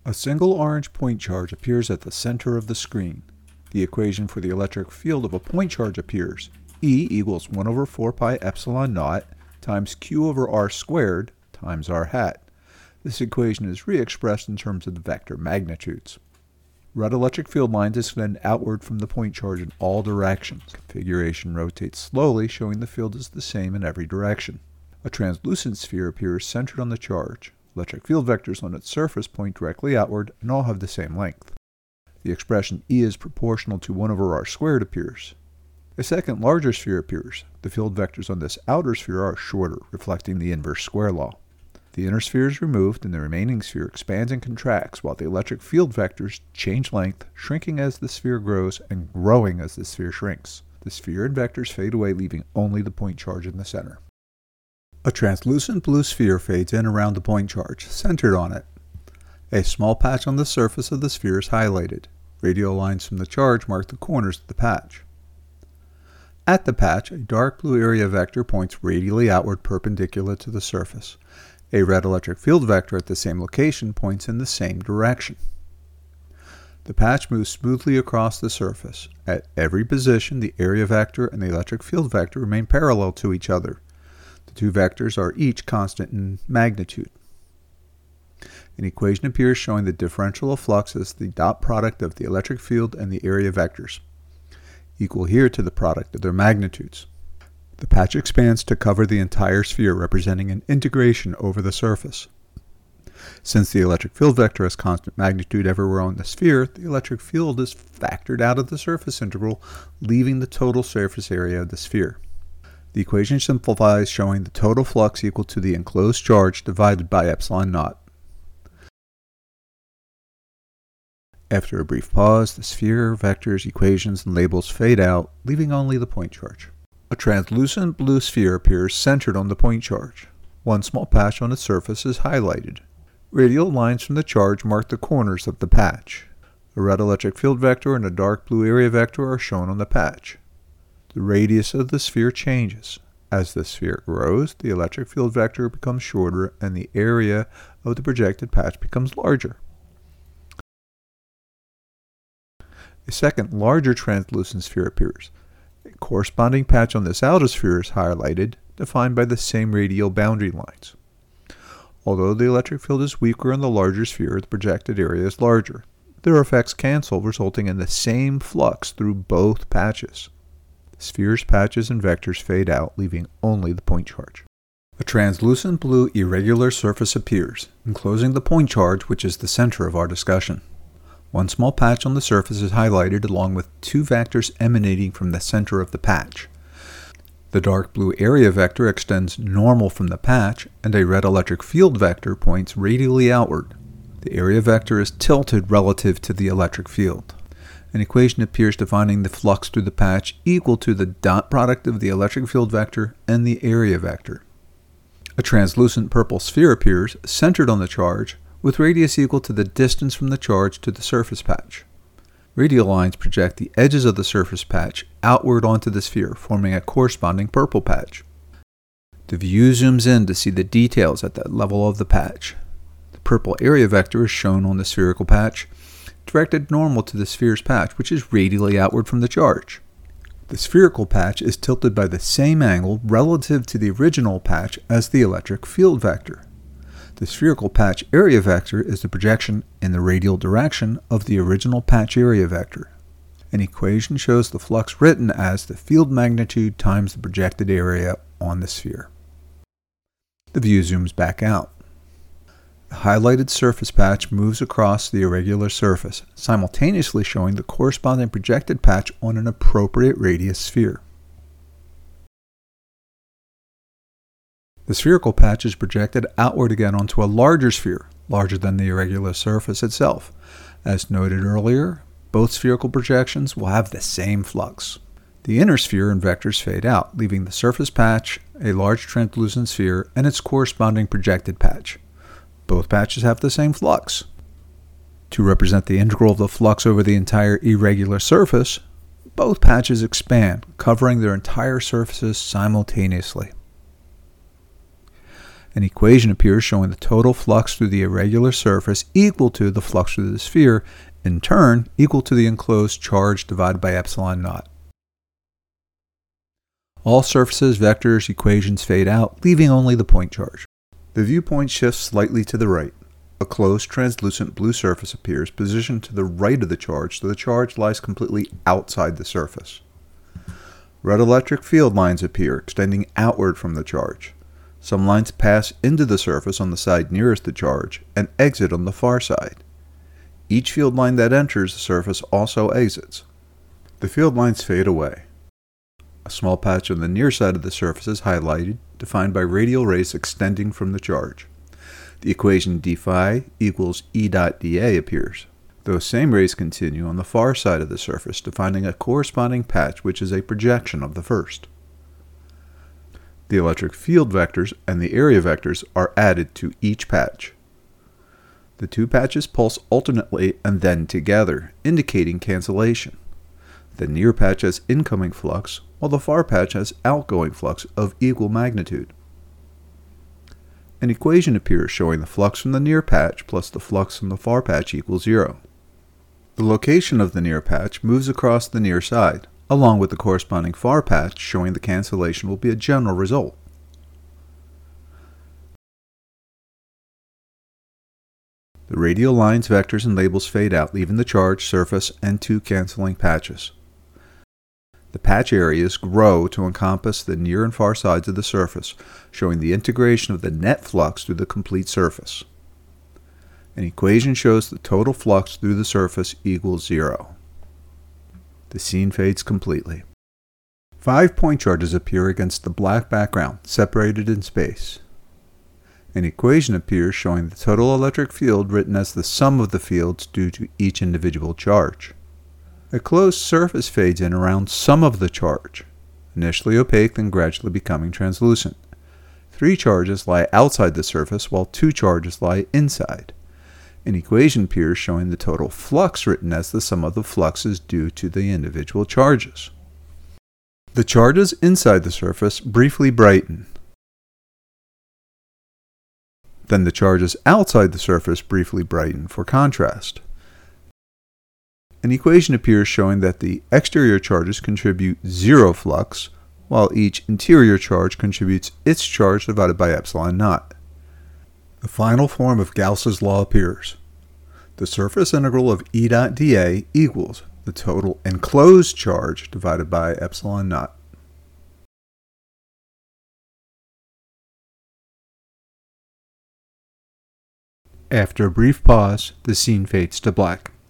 A single orange point charge appears at the center of the screen. The equation for the electric field of a point charge appears. E equals 1 over 4 pi epsilon naught times q over r squared times r hat. This equation is re-expressed in terms of the vector magnitudes. Red electric field lines extend outward from the point charge in all directions. Configuration rotates slowly, showing the field is the same in every direction. A translucent sphere appears centered on the charge. Electric field vectors on its surface point directly outward and all have the same length. The expression E is proportional to 1 over r squared appears. A second larger sphere appears. The field vectors on this outer sphere are shorter, reflecting the inverse square law. The inner sphere is removed and the remaining sphere expands and contracts while the electric field vectors change length, shrinking as the sphere grows and growing as the sphere shrinks. The sphere and vectors fade away, leaving only the point charge in the center. A translucent blue sphere fades in around the point charge, centered on it. A small patch on the surface of the sphere is highlighted. Radial lines from the charge mark the corners of the patch. At the patch, a dark blue area vector points radially outward perpendicular to the surface. A red electric field vector at the same location points in the same direction. The patch moves smoothly across the surface. At every position, the area vector and the electric field vector remain parallel to each other. The two vectors are each constant in magnitude. An equation appears showing the differential of flux as the dot product of the electric field and the area vectors, equal here to the product of their magnitudes. The patch expands to cover the entire sphere, representing an integration over the surface. Since the electric field vector has constant magnitude everywhere on the sphere, the electric field is factored out of the surface integral, leaving the total surface area of the sphere. The equation simplifies, showing the total flux equal to the enclosed charge divided by epsilon naught. After a brief pause, the sphere, vectors, equations, and labels fade out, leaving only the point charge. A translucent blue sphere appears centered on the point charge. One small patch on its surface is highlighted. Radial lines from the charge mark the corners of the patch. A red electric field vector and a dark blue area vector are shown on the patch. The radius of the sphere changes. As the sphere grows, the electric field vector becomes shorter and the area of the projected patch becomes larger. A second larger translucent sphere appears. A corresponding patch on this outer sphere is highlighted, defined by the same radial boundary lines. Although the electric field is weaker in the larger sphere, the projected area is larger. Their effects cancel, resulting in the same flux through both patches. The sphere's patches and vectors fade out, leaving only the point charge. A translucent blue irregular surface appears, enclosing the point charge, which is the center of our discussion. One small patch on the surface is highlighted along with two vectors emanating from the center of the patch. The dark blue area vector extends normal from the patch, and a red electric field vector points radially outward. The area vector is tilted relative to the electric field. An equation appears defining the flux through the patch equal to the dot product of the electric field vector and the area vector. A translucent purple sphere appears, centered on the charge, with radius equal to the distance from the charge to the surface patch. Radial lines project the edges of the surface patch outward onto the sphere, forming a corresponding purple patch. The view zooms in to see the details at the level of the patch. The purple area vector is shown on the spherical patch, directed normal to the sphere's patch, which is radially outward from the charge. The spherical patch is tilted by the same angle relative to the original patch as the electric field vector. The spherical patch area vector is the projection in the radial direction of the original patch area vector. An equation shows the flux written as the field magnitude times the projected area on the sphere. The view zooms back out. The highlighted surface patch moves across the irregular surface, simultaneously showing the corresponding projected patch on an appropriate radius sphere. The spherical patch is projected outward again onto a larger sphere, larger than the irregular surface itself. As noted earlier, both spherical projections will have the same flux. The inner sphere and vectors fade out, leaving the surface patch, a large translucent sphere, and its corresponding projected patch. Both patches have the same flux. To represent the integral of the flux over the entire irregular surface, both patches expand, covering their entire surfaces simultaneously. An equation appears showing the total flux through the irregular surface equal to the flux through the sphere, in turn equal to the enclosed charge divided by epsilon naught. All surfaces, vectors, equations fade out, leaving only the point charge. The viewpoint shifts slightly to the right. A closed, translucent blue surface appears, positioned to the right of the charge, so the charge lies completely outside the surface. Red electric field lines appear, extending outward from the charge. Some lines pass into the surface on the side nearest the charge and exit on the far side. Each field line that enters the surface also exits. The field lines fade away. A small patch on the near side of the surface is highlighted, defined by radial rays extending from the charge. The equation d phi equals E dot dA appears. Those same rays continue on the far side of the surface, defining a corresponding patch which is a projection of the first. The electric field vectors and the area vectors are added to each patch. The two patches pulse alternately and then together, indicating cancellation. The near patch has incoming flux, while the far patch has outgoing flux of equal magnitude. An equation appears showing the flux from the near patch plus the flux from the far patch equals 0. The location of the near patch moves across the near side, along with the corresponding far patch, showing the cancellation will be a general result. The radial lines, vectors, and labels fade out, leaving the charge, surface, and two canceling patches. The patch areas grow to encompass the near and far sides of the surface, showing the integration of the net flux through the complete surface. An equation shows the total flux through the surface equals 0. The scene fades completely. 5 point charges appear against the black background, separated in space. An equation appears showing the total electric field written as the sum of the fields due to each individual charge. A closed surface fades in around some of the charge, initially opaque then gradually becoming translucent. 3 charges lie outside the surface while 2 charges lie inside. An equation appears showing the total flux written as the sum of the fluxes due to the individual charges. The charges inside the surface briefly brighten. Then the charges outside the surface briefly brighten for contrast. An equation appears showing that the exterior charges contribute 0 flux, while each interior charge contributes its charge divided by epsilon naught. The final form of Gauss's law appears. The surface integral of E dot dA equals the total enclosed charge divided by epsilon naught. After a brief pause, the scene fades to black.